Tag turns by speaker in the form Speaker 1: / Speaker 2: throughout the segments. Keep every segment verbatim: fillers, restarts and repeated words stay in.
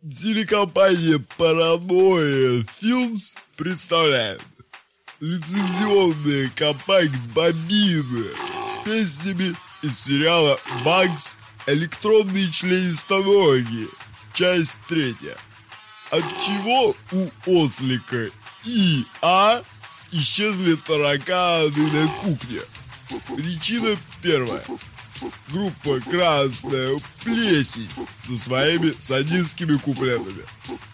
Speaker 1: Телекомпания Paranoia Films представляет лицензионный компакт «Бомбина» с песнями из сериала «Макс. Электронные членистоногие». Часть третья. Отчего у ослика И А исчезли тараканы на кухне? Причина первая. Группа «Красная плесень» со своими садистскими куплетами.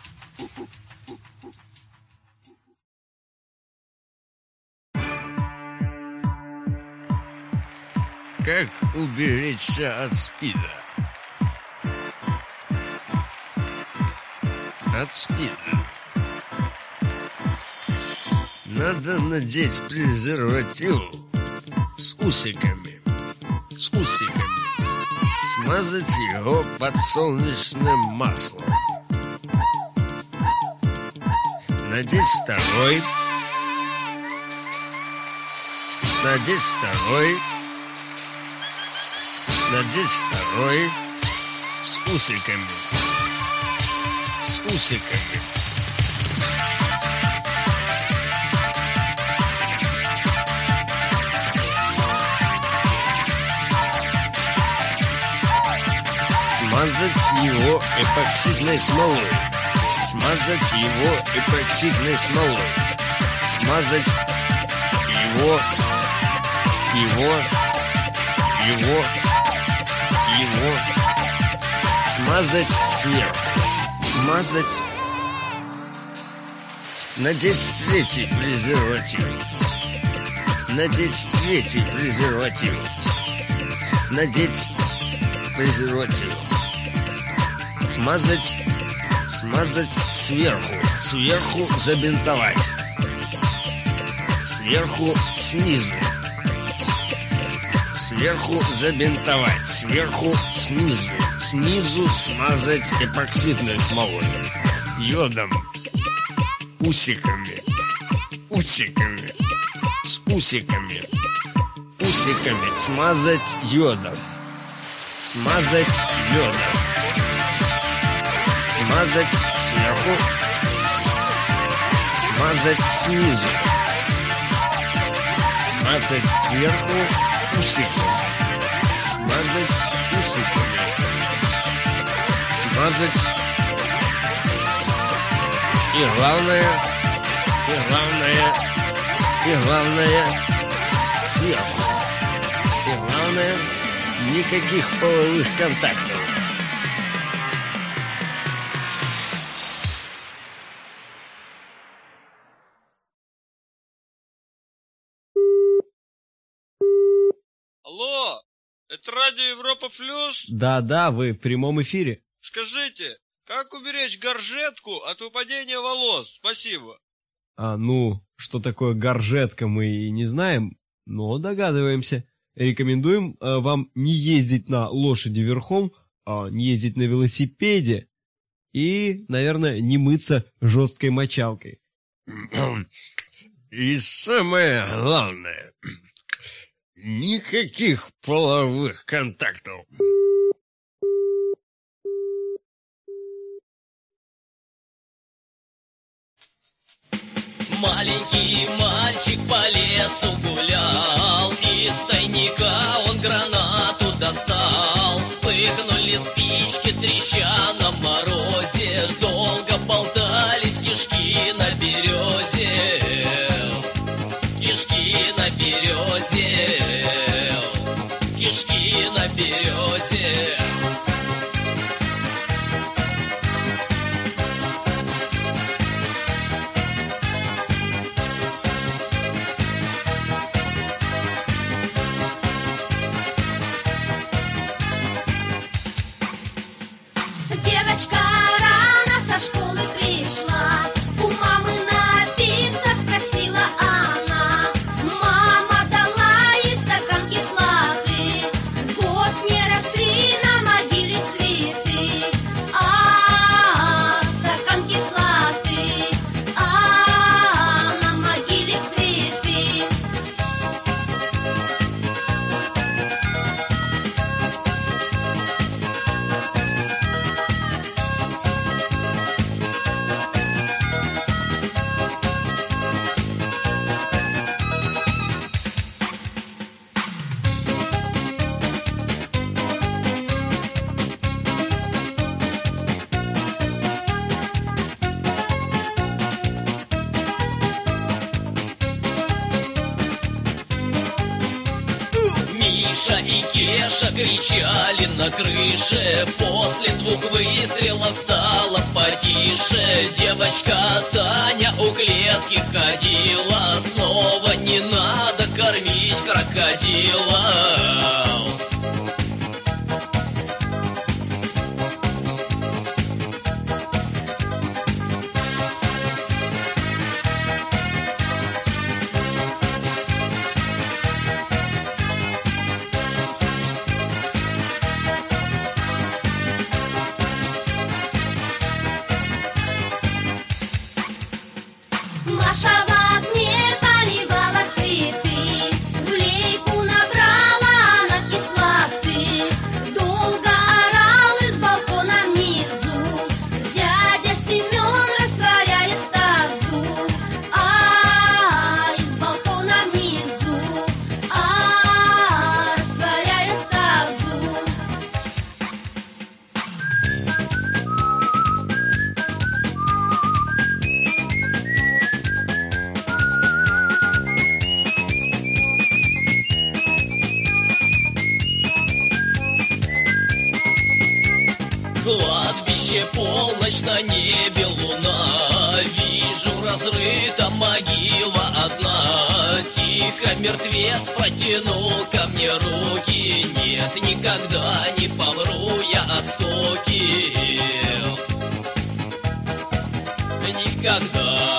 Speaker 2: Как уберечься от СПИДа? От СПИДа. Надо надеть презерватив с усиками. С усиками. Смазать его подсолнечным маслом. Надеть второй. Надеть второй. Надеть второй. С усиками. С усиками. Смазать его эпоксидной смолой. Смазать его эпоксидной смолой. Смазать его, его, его, его. Смазать сверху. Смазать. Надеть третий презерватив. Надеть третий презерватив. Надеть презерватив. Смазать, смазать сверху, сверху забинтовать, сверху снизу, сверху забинтовать, сверху снизу, снизу смазать эпоксидной смолой, йодом, усиками, усиками, с усиками, усиками смазать йодом, смазать йодом. Смазать сверху, смазать снизу, смазать сверху усиками, смазать усиками, смазать. И главное, и главное, и главное сверху. И главное, никаких половых контактов.
Speaker 3: Алло, это радио Европа Плюс?
Speaker 4: Да-да, вы в прямом эфире.
Speaker 3: Скажите, как уберечь горжетку от выпадения волос? Спасибо.
Speaker 4: А, ну, что такое горжетка, мы и не знаем, но догадываемся. Рекомендуем э, вам не ездить на лошади верхом, а не ездить на велосипеде и, наверное, не мыться жесткой мочалкой.
Speaker 2: И самое главное... Никаких половых контактов.
Speaker 5: Маленький мальчик по лесу гулял, из тайника он гранату достал. Вспыхнули спички, треща на морозе, долго болтались кишки на березе. Кишки на березе, кишки на березе.
Speaker 6: Девочка рано со школы пришла, у мамы напиться спросила она. Мама дала ей стакан кислоты, вот не росли на могиле цветы. А, стакан кислоты, а, на могиле цветы.
Speaker 5: и Кеша кричали на крыше. После двух выстрелов стало потише. Девочка Таня у клетки ходила. Снова не надо кормить крокодила.
Speaker 6: Маша в окне поливала цветы, в лейку набрала она кислоты. Долго орал из балкона внизу дядя Семен, растворяет тазу. А, из балкона внизу, а, растворяет тазу.
Speaker 5: Кладбище, полночь, на небе луна. Вижу, разрыта могила одна. Тихо мертвец протянул ко мне руки. Нет, никогда не помру я от скуки. Никогда.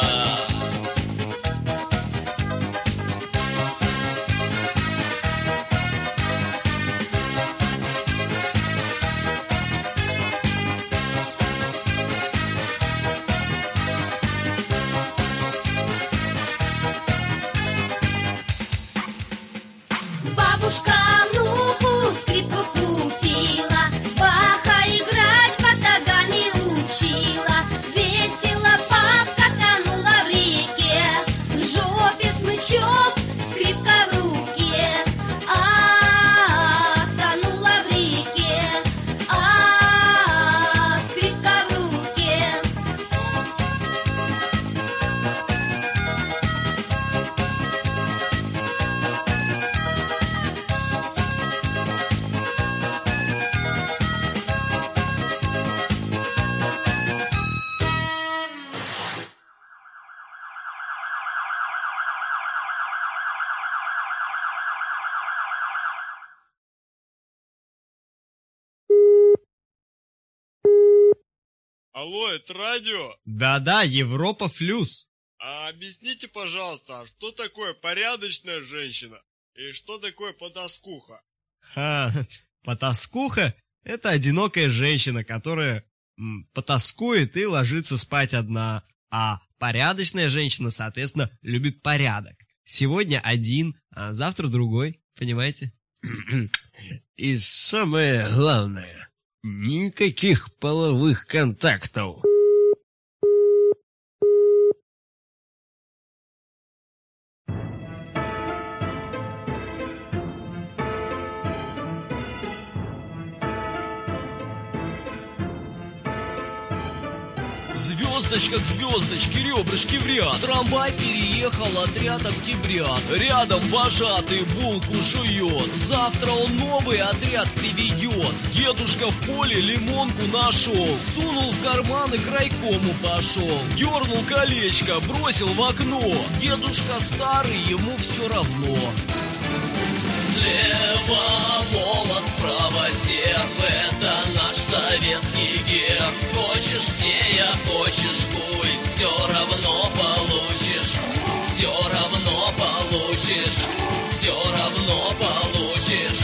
Speaker 6: Бабушка внуку скрипку купила, Баха играть батагами учила. Весело бабка тонула в реке, в жопе смычок, скрипка в руке. А, тонула в реке, а, скрипка в руке.
Speaker 3: Алло, это радио?
Speaker 4: Да-да, Европа Флюс.
Speaker 3: А объясните, пожалуйста, а что такое порядочная женщина? И что такое потаскуха?
Speaker 4: Ха, потаскуха — это одинокая женщина, которая м, потаскует и ложится спать одна. А порядочная женщина, соответственно, любит порядок. Сегодня один, а завтра другой, понимаете?
Speaker 2: И самое главное, никаких половых контактов.
Speaker 5: Звездочка к звездочке, ребрышки в ряд. Трамвай переехал отряд октябрят. Рядом вожатый булку жует. Завтра он новый отряд приведет. Дедушка в поле лимонку нашел. Сунул в карман и к райкому пошел. Дернул колечко, бросил в окно. Дедушка старый, ему все равно. Слева молот, справа серп. Это наш советский герб. Хочешь сея, хочешь гуй, все равно получишь. Все равно получишь. Все равно получишь.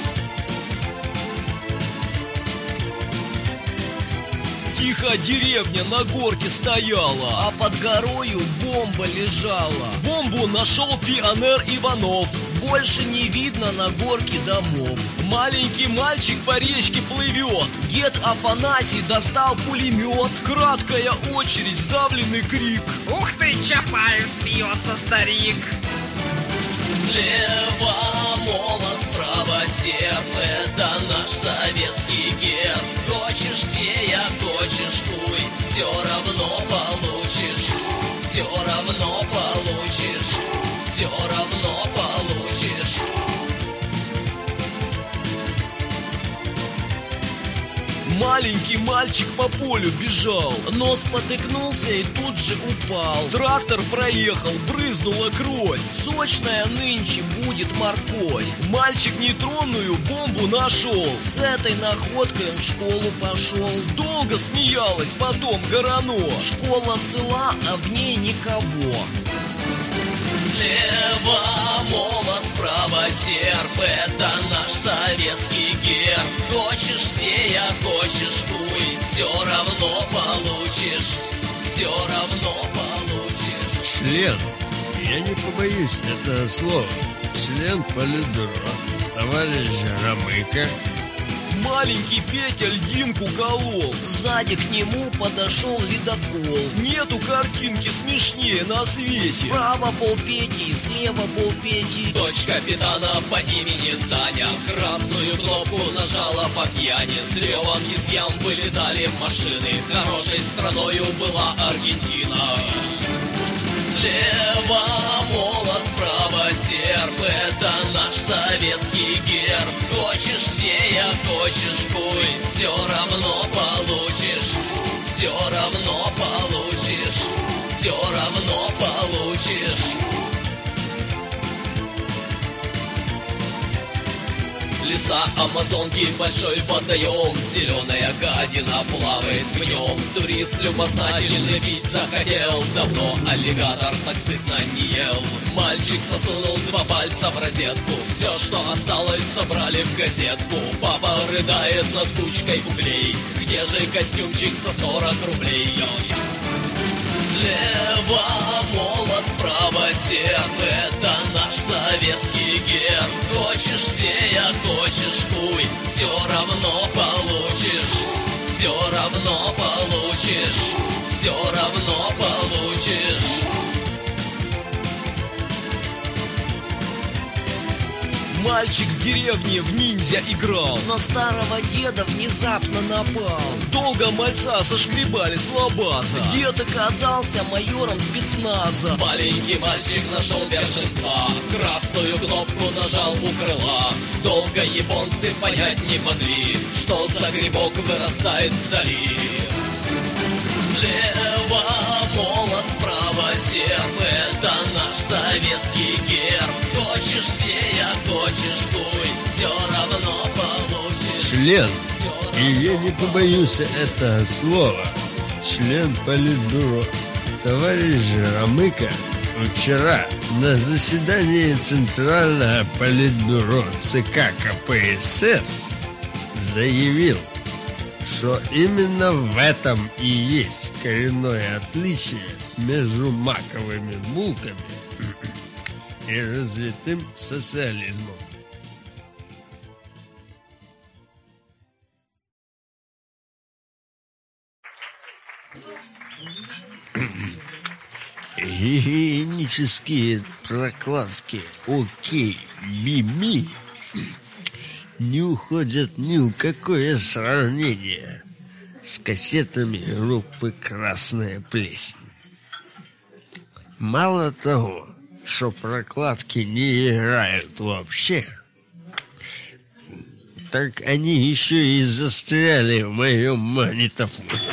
Speaker 5: Тихо деревня на горке стояла, а под горою бомба лежала. Бомбу нашел пионер Иванов. Больше не видно на горке домов. Маленький мальчик по речке плывет. Дед Афанасий достал пулемет. Краткая очередь, сдавленный крик.
Speaker 7: Ух ты, Чапаев, смеется старик.
Speaker 5: Слева молот, справа серп. Это наш советский герб. Хочешь сея, хочешь хуй, все равно получишь. Все равно получишь. Все равно получишь. Маленький мальчик по полю бежал, но спотыкнулся и тут же упал. Трактор проехал, брызнула кровь. Сочная нынче будет морковь. Мальчик нейтронную бомбу нашел. С этой находкой он в школу пошел. Долго смеялась потом Горано. Школа цела, а в ней никого. Слева молот, справа серп, это наш советский герб. Хочешь сей, а хочешь хуй, все равно получишь, все равно получишь.
Speaker 2: Член, я не побоюсь этого слова, член Политбюро, товарищ Ромыко.
Speaker 5: Маленький Петя льдинку колол. Сзади к нему подошел ледокол. Нету картинки смешнее на свете. Справа пол Пети, слева пол Пети. Дочь капитана по имени Таня красную кнопку нажала по пьяни. С ревом из ям вылетали машины. Хорошей страною была Аргентина. Слева молот, справа серп, это наш советский герб. Хочешь сей, а хочешь хуй, все равно получишь, все равно получишь, все равно получишь. Леса Амазонки, большой водоем, зеленая гадина плавает в нем. Турист любознательный пить захотел, давно аллигатор так сытно не ел. Мальчик засунул два пальца в розетку, все, что осталось, собрали в газетку. Папа рыдает над кучкой углей, где же костюмчик за сорок рублей? Слева молот, справа серп, это наш советский герб. Хочешь сей, а хочешь хуй, все равно получишь, все равно получишь, все равно получишь. Мальчик в деревне в ниндзя играл, на старого деда внезапно напал. Долго мальца сошкребали с лабаза. Дед оказался майором спецназа. Маленький мальчик нашел бешенства, красную кнопку нажал у крыла. Долго японцы понять не могли, что за грибок вырастает вдали. Слева молот, справа серп, это наш советский герб. Хочешь сей, а хочешь хуй, все равно получишь.
Speaker 2: Член, и я не побоюсь этого слова, член Политбюро, товарищ Ромыко вчера на заседании Центрального Политбюро ЦК КПСС заявил, что именно в этом и есть коренное отличие между маковыми булками и развитым социализмом. Гигиенические прокладки «Окей, Би-Би» не уходят ни в какое сравнение с кассетами группы «Красная плесень». Мало того, что прокладки не играют вообще, так они еще и застряли в моем магнитофоне.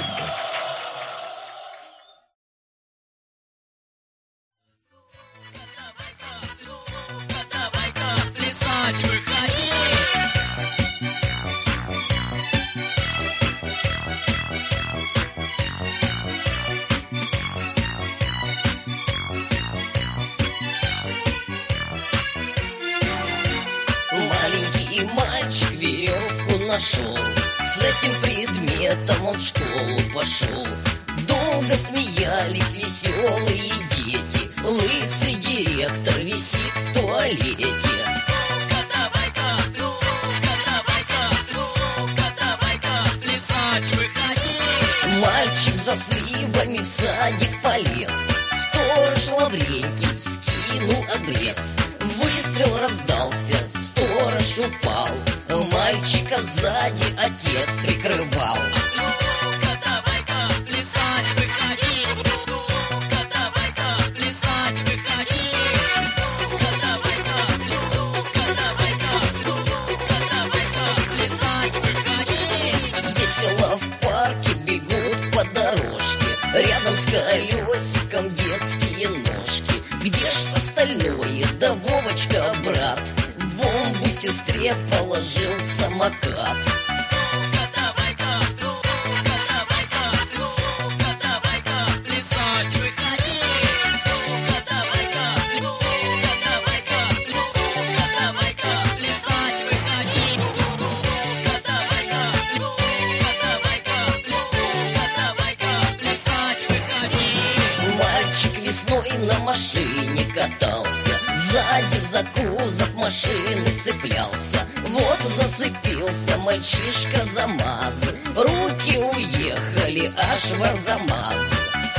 Speaker 8: Нашел. С этим предметом он в школу пошел. Долго смеялись веселые дети. Лысый директор висит в туалете. Ну-ка давай-ка, ну-ка давай-ка, ну-ка давай-ка, плясать выходи. Мальчик за сливами в садик полез. Сторож Лаврентий вскинул обрез. Выстрел раздался, сторож упал. Мальчика сзади отец прикрывал. Ну-ка давай-ка плясать выходи. Ну-ка давай-ка плясать выходи. Ну-ка давай-ка, ну-ка давай-ка, ну-ка давай-ка плясать выходи. Весело в по дорожке, рядом с колесиком детские ножки. Где ж остальное? Да Вовочка, брат, бомбу сестре положил самокат. На машине катался, сзади за кузов машины цеплялся. Вот зацепился мальчишка за МАЗ, руки уехали аж в Арзамас.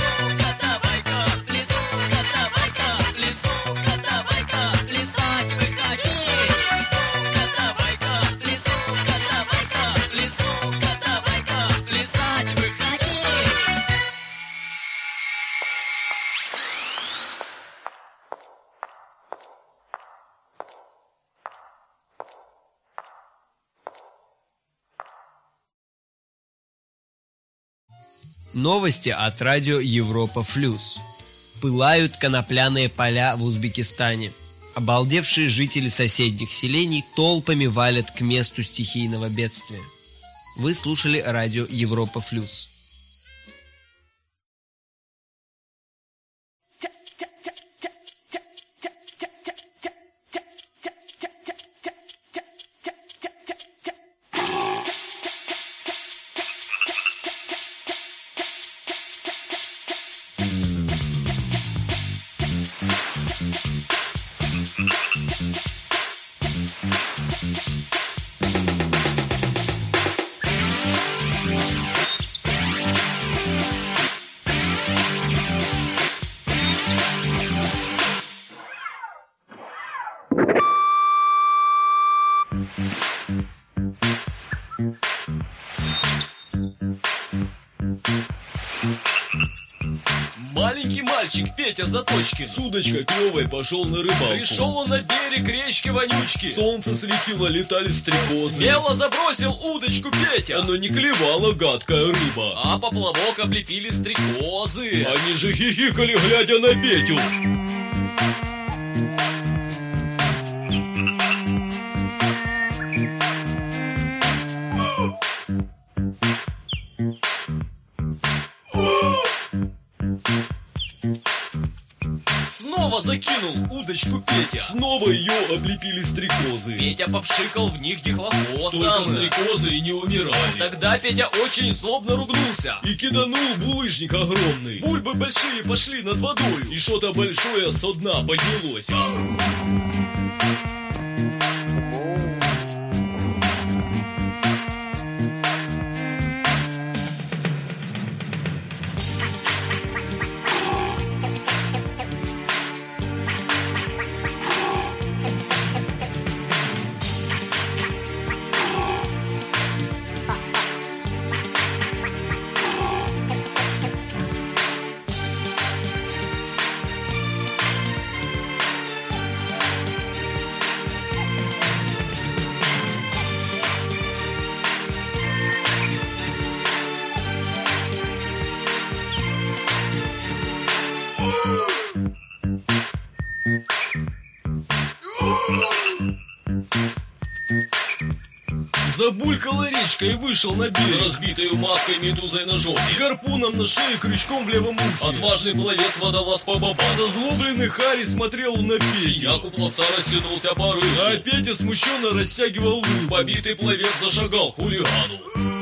Speaker 4: Новости от радио Европа Плюс. Пылают конопляные поля в Узбекистане. Обалдевшие жители соседних селений толпами валят к месту стихийного бедствия. Вы слушали радио Европа Плюс.
Speaker 5: Маленький мальчик Петя Заточкин с удочкой клевой пошел на рыбалку. Пришел он на берег речки вонючки. Солнце светило, летали стрекозы. Смело забросил удочку Петя, но не клевала гадкая рыба, а поплавок облепили стрекозы. Они же хихикали, глядя на Петю. Снова закинул удочку Петя. Снова ее облепили стрекозы. Петя попшикал в них дихлофосом. Только стрекозы и не умирали. Тогда Петя очень злобно ругнулся и киданул булыжник огромный. Бульбы большие пошли над водой, и что-то большое со дна поднялось. Забулькала речка и вышел на берег, разбитою маской, медузой на жопе, гарпуном на шее, крючком в левом ухе. Отважный пловец водолаз по бабам. Зазлобленный Харри смотрел на Петю. Синяк у пловца растянулся по рыбе, а Петя смущенно растягивал лук. Побитый пловец зашагал к хулигану.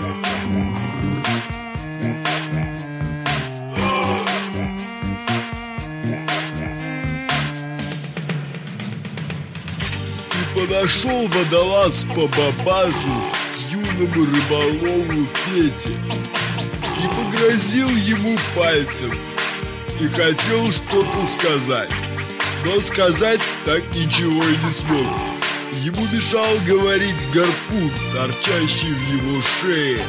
Speaker 1: Подошел водолаз по бабазу к юному рыболову Пете и погрозил ему пальцем и хотел что-то сказать, но сказать так ничего и не смог. Ему мешал говорить гарпун, торчащий в его шее.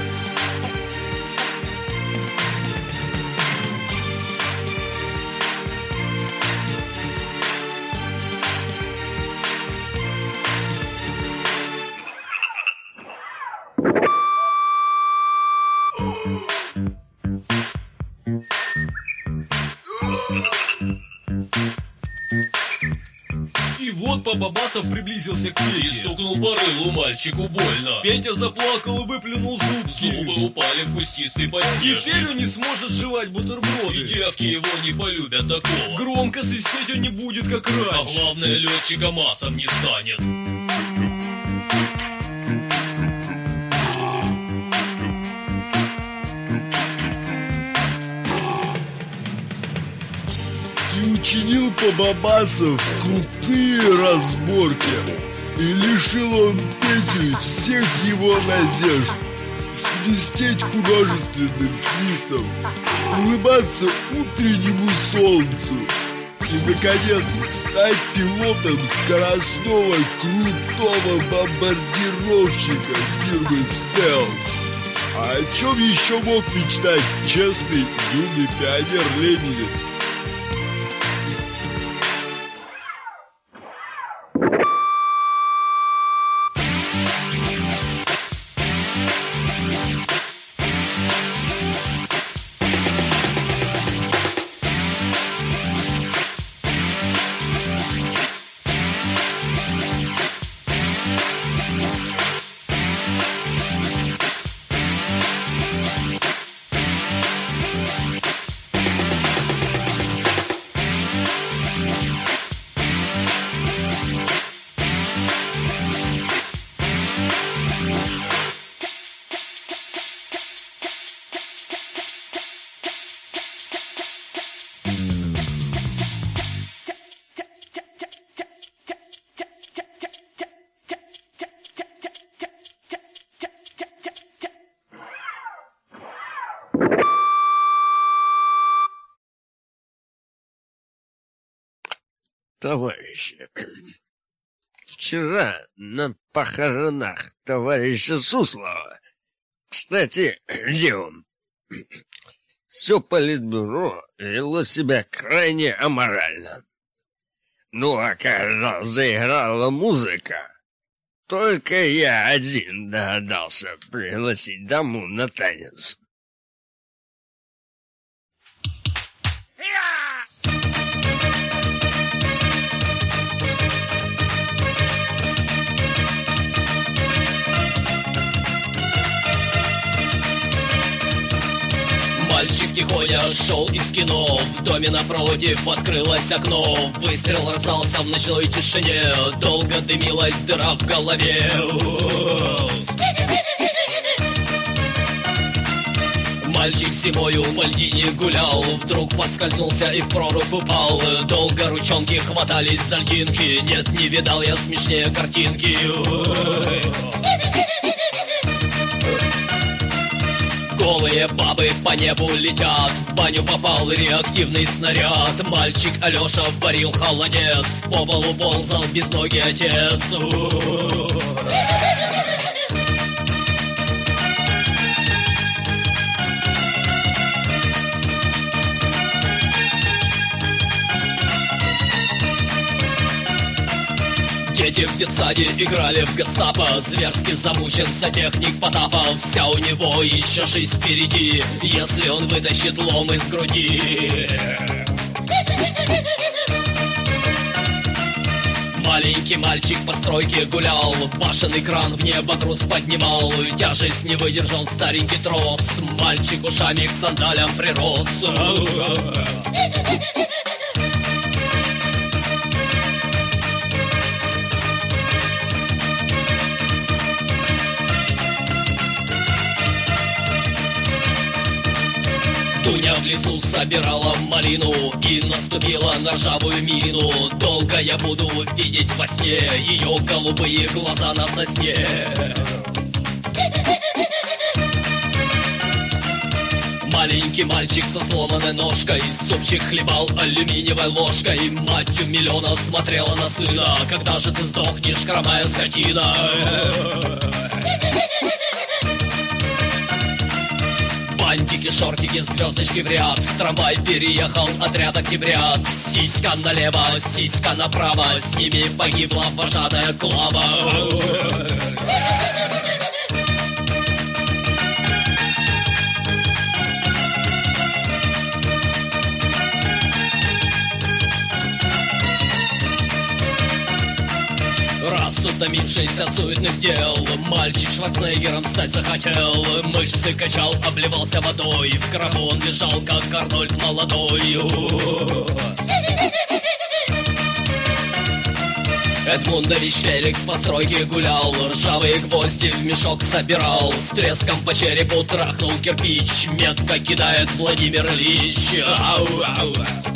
Speaker 5: Побабасов приблизился к Пете и стукнул по рылу мальчику больно. Петя заплакал и выплюнул зубки. Зубы упали в кустистый подснежник. Теперь он не сможет жевать бутерброды. И девки его не полюбят такого. Громко свистеть он не будет, как раньше. А главное, летчиком асом не станет.
Speaker 1: Учинил Побабасов крутые разборки, и лишил он Петю всех его надежд. Свистеть художественным свистом, улыбаться утреннему солнцу и, наконец, стать пилотом скоростного крутого бомбардировщика фирмы «Стелс». А о чем еще мог мечтать честный юный пионер-ленинец?
Speaker 2: Товарищи, вчера на похоронах товарища Суслова, кстати, где он? Все политбюро вело себя крайне аморально. Ну, а когда заиграла музыка, только я один догадался пригласить даму на танец.
Speaker 5: Мальчик тихоня шел из кино. В доме напротив открылось окно. Выстрел раздался в ночной тишине. Долго дымилась дыра в голове. Мальчик зимою в льдине гулял. Вдруг поскользнулся и в прорубь упал. Долго ручонки хватались за льдинки. Нет, не видал я смешнее картинки. Голые бабы по небу летят. В баню попал реактивный снаряд. Мальчик Алеша варил холодец. По полу ползал безногий отец. Дети в детсаде играли в гестапо. Зверски замучен сантехник Потапа. Вся у него еще жизнь впереди, если он вытащит лом из груди. Маленький мальчик по стройке гулял. Башенный кран в небо груз поднимал. Тяжесть не выдержал старенький трос. Мальчик ушами к сандалям прирос. Дуня в лесу собирала малину и наступила на ржавую мину. Долго я буду видеть во сне ее голубые глаза на сосне. Маленький мальчик со сломанной ножкой супчик хлебал алюминиевой ложкой. Мать у миллиона смотрела на сына. Когда же ты сдохнешь, хромая скотина? Бантики, шортики, звездочки в ряд. В трамвай переехал отряд октябрят. Сиська налево, сиська направо. С ними погибла вожатая Клава. утомившись от суетных дел, мальчик Шварценеггером стать захотел. Мышцы качал, обливался водой, в гробу он лежал, как Арнольд молодой. Эдмундович Феликс по стройке гулял, ржавые гвозди в мешок собирал, с треском по черепу трахнул кирпич, метко кидает Владимир Ильич. Ау, ау.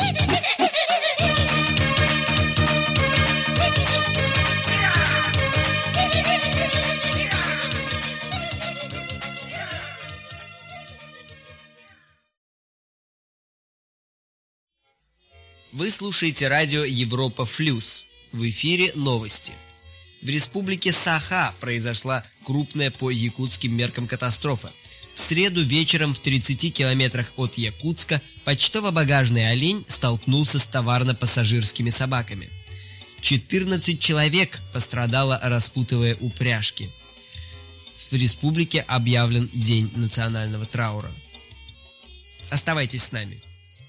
Speaker 9: Вы слушаете радио Европа Плюс. В эфире новости. В республике Саха произошла крупная по якутским меркам катастрофа. В среду вечером в тридцати километрах от Якутска почтово-багажный олень столкнулся с товарно-пассажирскими собаками. четырнадцать человек пострадало, распутывая упряжки. В республике объявлен День национального траура. Оставайтесь с нами.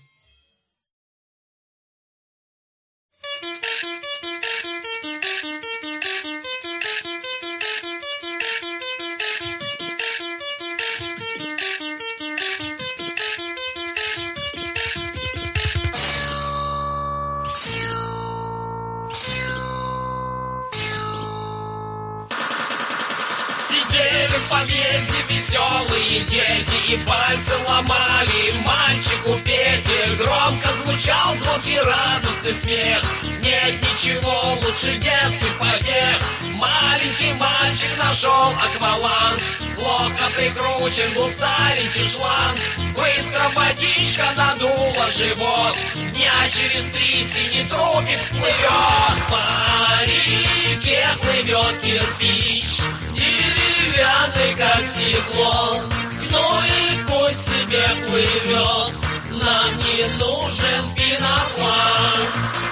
Speaker 5: В подъезде веселые дети и пальцы ломали мальчику Пете. Громко звучал звонкий радостный смех. Нет ничего лучше детских потех. Маленький мальчик нашел акваланг. Плохо прикручен был старенький шланг. Быстро водичка надула живот. Дня через три синий трупик всплывет. По реке плывет кирпич, деревянный, как стекло. Ну и пусть себе плывет, нам не нужен пенопласт.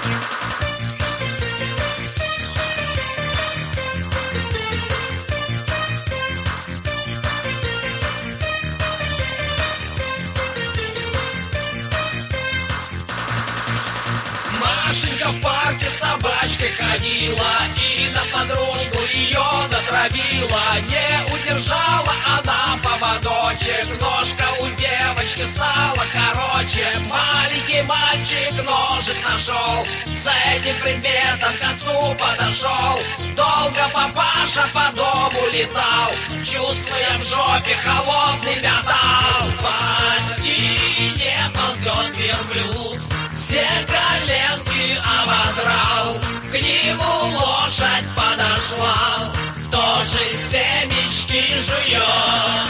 Speaker 5: Машенька в парке с собачкой ходила и на подружку ее натравила. Не удержала она поводочек, ножка у девочки стала короче. Маленький мальчик ножик нашел, с этим предметом к отцу подошел. Долго папаша по дому летал, чувствуя в жопе холодный металл. По стене ползет верблюд, все коленки ободрал. К нему лошадь подошла, тоже семечки жует.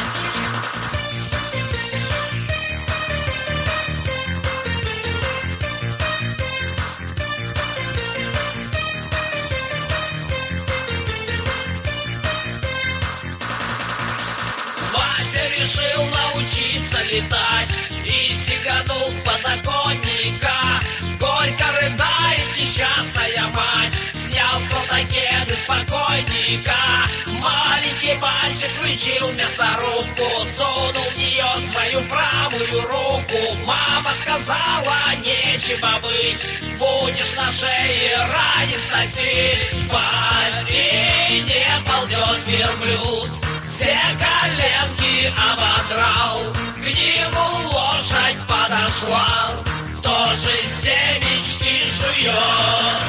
Speaker 5: Вася решил научиться летать и сиганул с подоконника. Горько рыдает несчастная мать, снял протокены с покойника. Маленький мальчик включил мясорубку, сунул в нее свою правую руку. Мама сказала, нечего быть, будешь на шее ранец носить. По стене ползет верблюд, все коленки ободрал. К нему лошадь подошла, тоже семечки жует.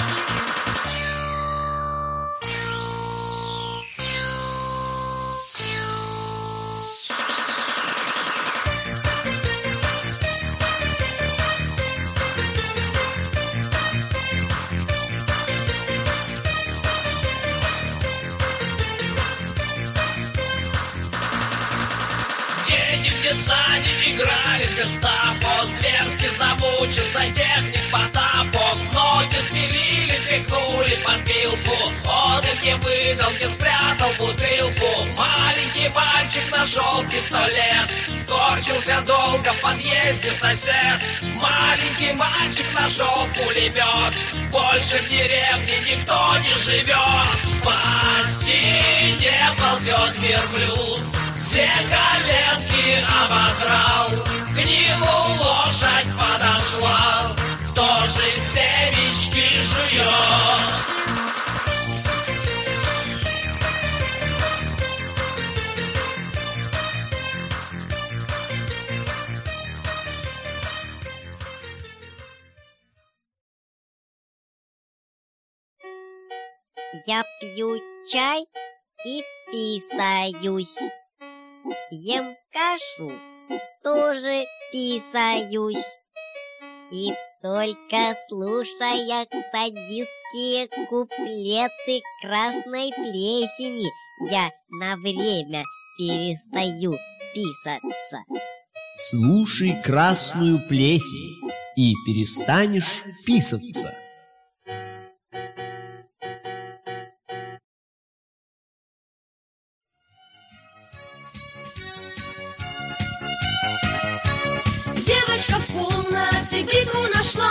Speaker 5: Дети в детсаде играли в гестапо, зверски замучил сантехник Потапов. Ноги спилили, пихнули под пилку, он им не выдал, не спрятал бутылку. Маленький мальчик нашел пистолет, корчился долго в подъезде сосед. Маленький мальчик нашел пулемет, больше в деревне никто не живет. По стене ползет верблюд, все коленки ободрал. К нему лошадь подошла, тоже семечки жует.
Speaker 10: Я пью чай и писаюсь. Ем кашу, тоже писаюсь. И только слушая садистские куплеты красной плесени, я на время перестаю писаться.
Speaker 9: Слушай красную плесень и перестанешь писаться.
Speaker 6: Девочка в комнате бритву нашла.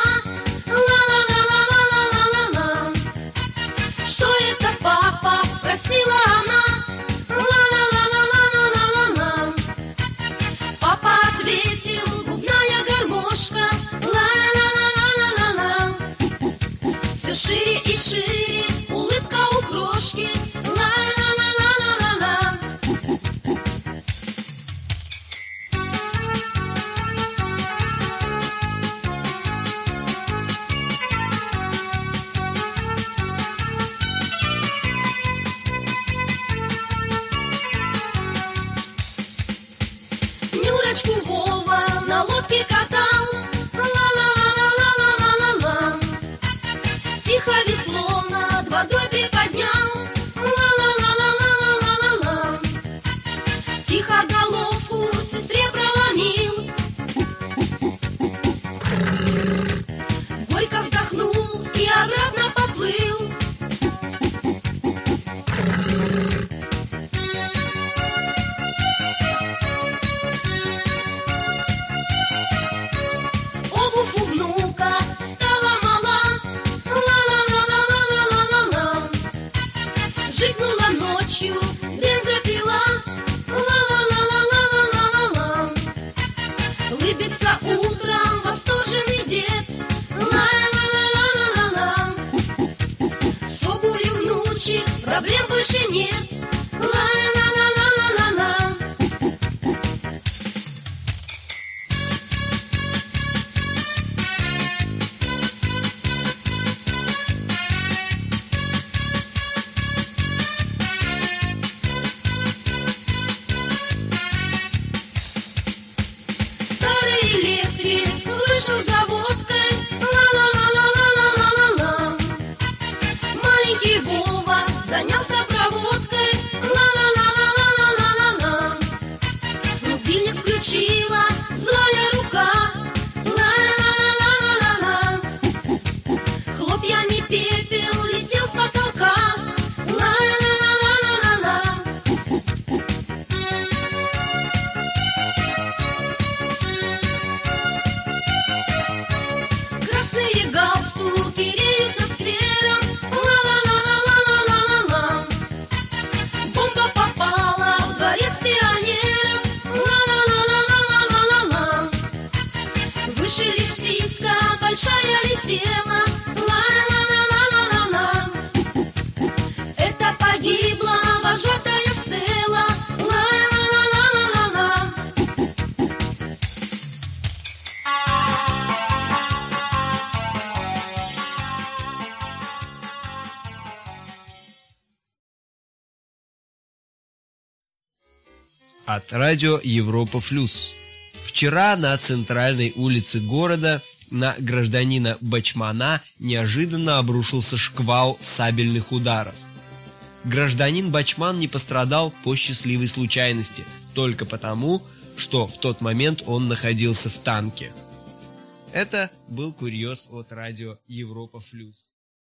Speaker 6: Ла-ла-ла-ла-ла-ла-ла-ла. Что это, папа? Спросила она. Ла-ла-ла-ла-ла-ла-ла-ла. Папа ответил, губная гармошка. Ла-ла-ла-ла-ла-ла-ла. Все шире и шире улыбка у крошки. Ла-ла-ла-ла-ла-ла-ла. Нюрочку Вова на лодке катал. Ла-ла-ла-ла-ла-ла-ла-ла. Тихо весло над водой приподнял. Ла-ла-ла-ла-ла-ла-ла-ла. Тихо головку сестре проломил. Горько вздохнул и обратно поплыл. Обувь у внука стала мала. Ла-ла-ла-ла-ла-ла-ла-ла. Жигнула ночью бензопила. Ла-ла-ла-ла-ла-ла-ла-ла. Улыбится утром восторженный дед. Ла-ла-ла-ла-ла-ла. С обувью внучек проблем больше нет. Ла-ла-ла-ла-ла-ла. Старый электрик вышел за водкой. Ла-ла-ла-ла-ла-ла-ла-ла. Маленький Вова занялся проводкой. Ла-ла-ла-ла-ла-ла-ла-ла. Рубильник включила злая рука. Ла-ла-ла-ла-ла-ла. Хлопьями пепел летел с потолка. Ла-ла-ла-ла-ла-ла. Красные галстуки реют над сквером. Ла-ла-ла-ла-ла-ла-ла-ла. Бомба попала в дворец пионеров. Ла-ла-ла-ла-ла-ла-ла-ла. Выше лишь птица большая летела. Ла-ла-ла-ла-ла-ла-ла. Это погибла вожатая Стелла. Ла-ла-ла-ла-ла-ла.
Speaker 9: От радио Европа Плюс. Вчера на центральной улице города на гражданина Бачмана неожиданно обрушился шквал сабельных ударов. Гражданин Бачман не пострадал по счастливой случайности, только потому, что в тот момент он находился в танке. Это был курьез от радио Европа Плюс.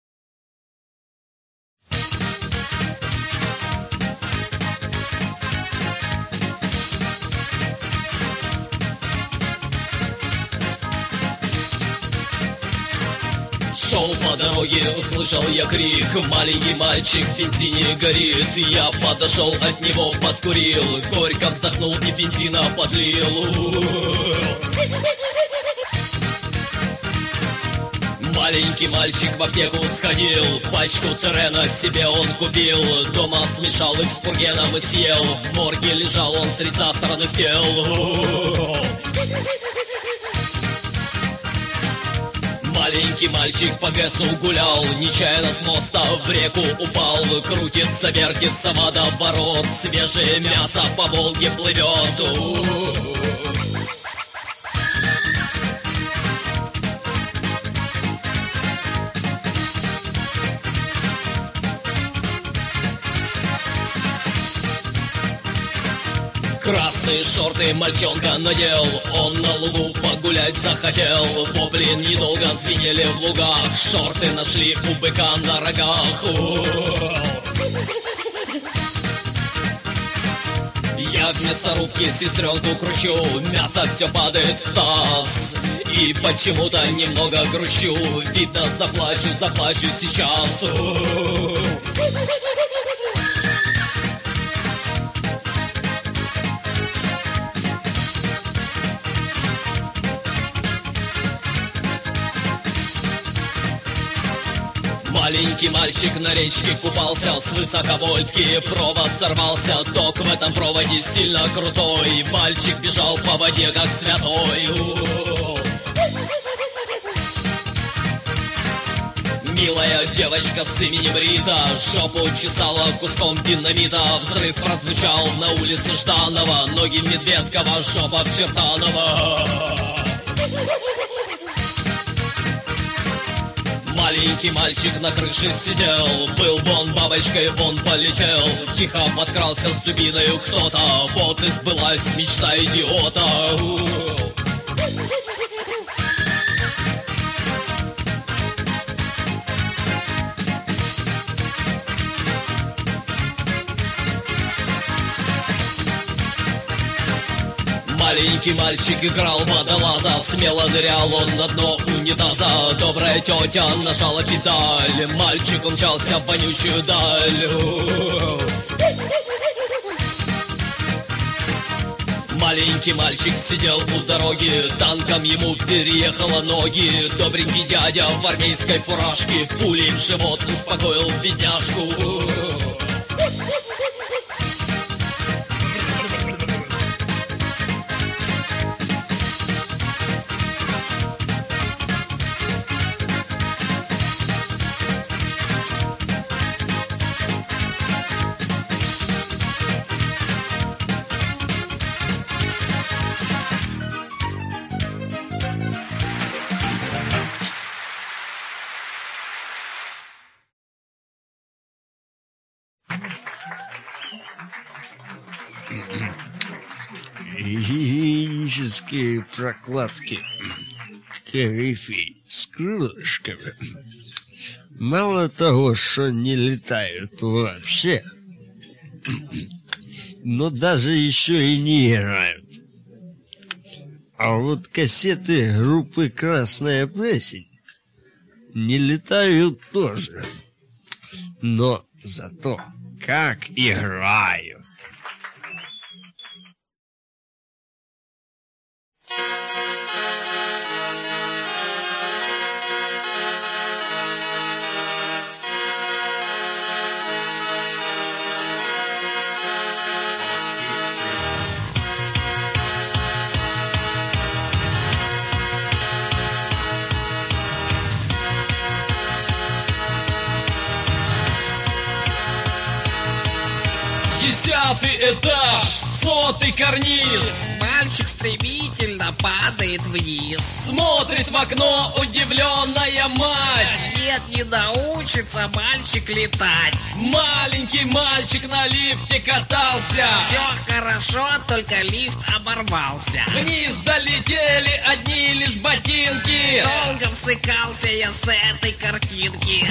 Speaker 5: Шел по дороге, услышал я крик. Маленький мальчик в бензине горит. Я подошел от него, подкурил. Горько вздохнул и бензина подлил. Маленький мальчик в аптеку сходил. Пачку терена себе он купил. Дома смешал их с пургеном и съел. В морге лежал он среди засранных тел. Маленький мальчик по ГЭСу гулял, нечаянно с моста в реку упал. Крутится, вертится водоворот, свежее мясо по Волге плывет. У-у-у. Красные шорты мальчонка надел, он на лугу погулять захотел. Вопли недолго звенели в лугах, шорты нашли у быка на рогах. Я в мясорубке сестренку кручу, мясо все падает в таз. И почему-то немного грущу, видно заплачу, заплачу сейчас. Маленький мальчик на речке купался, с высоковольтки провод сорвался. Ток в этом проводе сильно крутой, мальчик бежал по воде как святой. Милая девочка с именем Рита жопу чесала куском динамита. Взрыв прозвучал на улице Жданова, ноги Медведкова, жопа Чертанова. Маленький мальчик на крыше сидел, был вон бабочкой, вон полетел. Тихо подкрался с дубиною кто-то, вот и сбылась мечта идиота. Маленький мальчик играл в водолаза, смело нырял он на дно унитаза. Добрая тетя нажала педаль, мальчик умчался в вонючую даль. Маленький мальчик сидел у дороги, танком ему переехало ноги. Добренький дядя в армейской фуражке пулей в живот успокоил бедняжку.
Speaker 2: Гигиенические прокладки корифей с крылышками. Мало того, что не летают вообще, но даже еще и не играют. А вот кассеты группы «Красная плесень» не летают тоже, но зато как играют.
Speaker 5: Десятый этаж, сотый карниз.
Speaker 7: Мальчик стремительно падает вниз.
Speaker 5: Смотрит в окно удивленная мать.
Speaker 7: Нет, не научится мальчик летать.
Speaker 5: Маленький мальчик на лифте катался.
Speaker 7: Все хорошо, только лифт оборвался.
Speaker 5: Вниз долетели одни лишь ботинки.
Speaker 7: Долго всыкался я с этой картинки.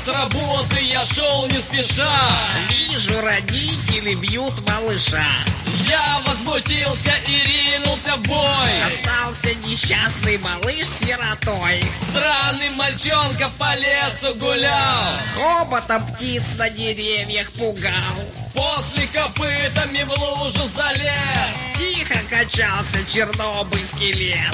Speaker 5: работы я шел не спеша.
Speaker 7: Вижу, родители бьют малыша.
Speaker 5: Я возмутился и ринулся в бой.
Speaker 7: Остался несчастный малыш сиротой.
Speaker 5: Странный мальчонка по лесу гулял.
Speaker 7: Хоботом птиц на деревьях пугал.
Speaker 5: После копытами в лужу залез.
Speaker 7: Тихо качался чернобыльский лес.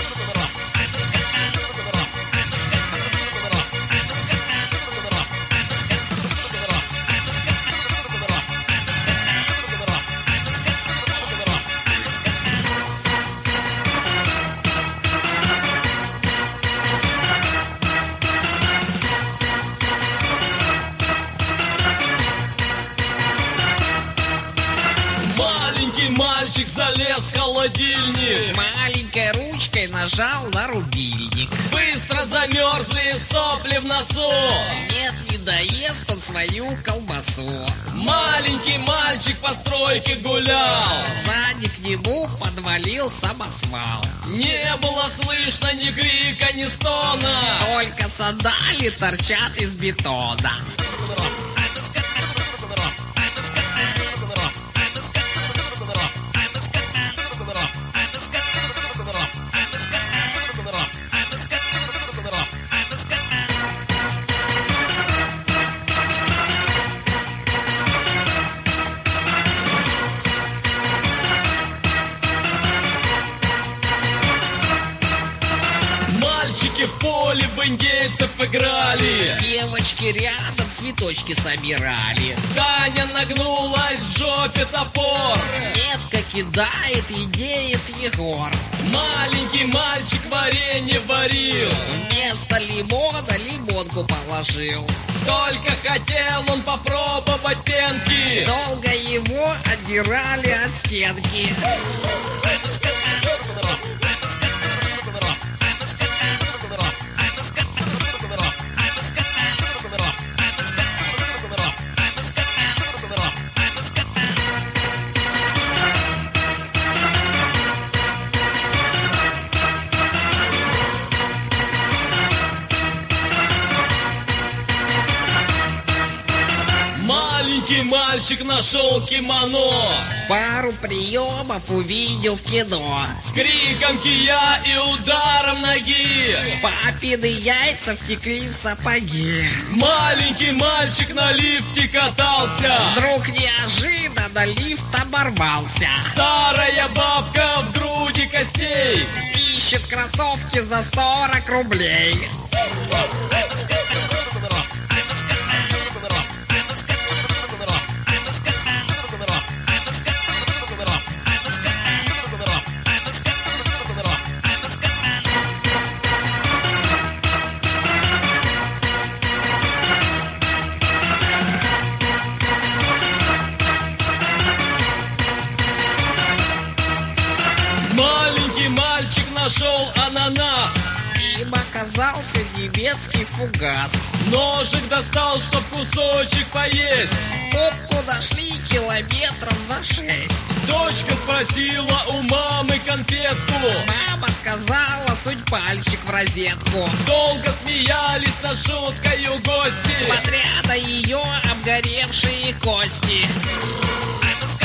Speaker 5: Мальчик залез в холодильник.
Speaker 7: Маленькой ручкой нажал на рубильник.
Speaker 5: Быстро замерзли сопли в носу.
Speaker 7: Нет, не доест он свою колбасу.
Speaker 5: Маленький мальчик по стройке гулял.
Speaker 7: Сзади к нему подвалил самосвал.
Speaker 5: Не было слышно ни крика, ни стона.
Speaker 7: Только сандали торчат из бетона.
Speaker 5: В поле в индейцев играли.
Speaker 7: Девочки рядом цветочки собирали.
Speaker 5: Таня нагнулась, в жопе топор.
Speaker 7: Метко кидает индеец Егор.
Speaker 5: Маленький мальчик варенье варил.
Speaker 7: Вместо лимона лимонку положил.
Speaker 5: Только хотел он попробовать пенки.
Speaker 7: Долго его отдирали от стенки.
Speaker 5: Маленький мальчик нашел кимоно.
Speaker 7: Пару приемов увидел в кино.
Speaker 5: С криком кия и ударом ноги.
Speaker 7: Папины яйца втекли в сапоги.
Speaker 5: Маленький мальчик на лифте катался.
Speaker 7: Вдруг неожиданно лифт оборвался.
Speaker 5: Старая бабка в груди костей
Speaker 7: ищет кроссовки за сорок рублей.
Speaker 5: Маленький мальчик нашел ананас.
Speaker 7: Им оказался немецкий фугас.
Speaker 5: Ножик достал, чтоб кусочек поесть.
Speaker 7: Попку нашли километров за шесть.
Speaker 5: Дочка спросила у мамы конфетку.
Speaker 7: Мама сказала, сунь пальчик в розетку.
Speaker 5: Долго смеялись над шуткою гости,
Speaker 7: смотря на ее обгоревшие кости.